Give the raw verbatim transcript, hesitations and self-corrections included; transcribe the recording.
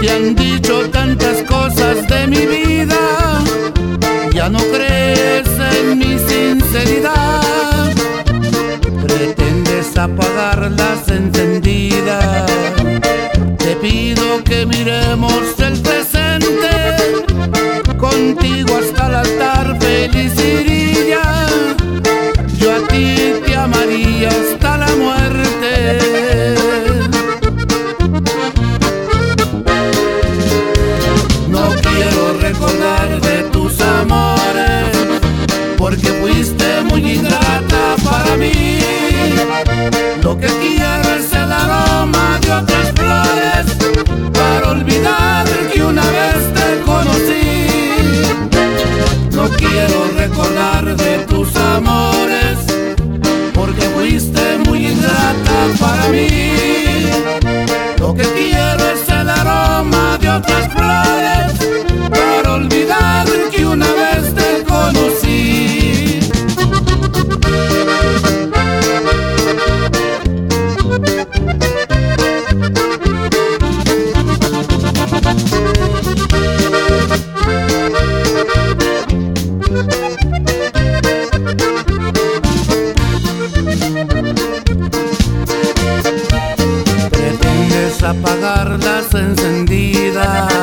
Te han dicho tantas cosas de mi vida, ya no crees en mi sinceridad. Pretendes apagarlas encendidas. Te pido que miremos el presente, contigo hasta el altar feliz iría. Yo a ti te amaría hasta la muerte. No quiero recordar de tus amores, porque fuiste muy ingrata para mí. Lo que quiero es el aroma de otras flores, para olvidar que una vez te conocí. No quiero recordar de tus amores, porque fuiste muy ingrata para mí. Lo que quiero es el aroma de otras flores, para olvidar que una vez te conocí. Pretendes apagarlas encendidas.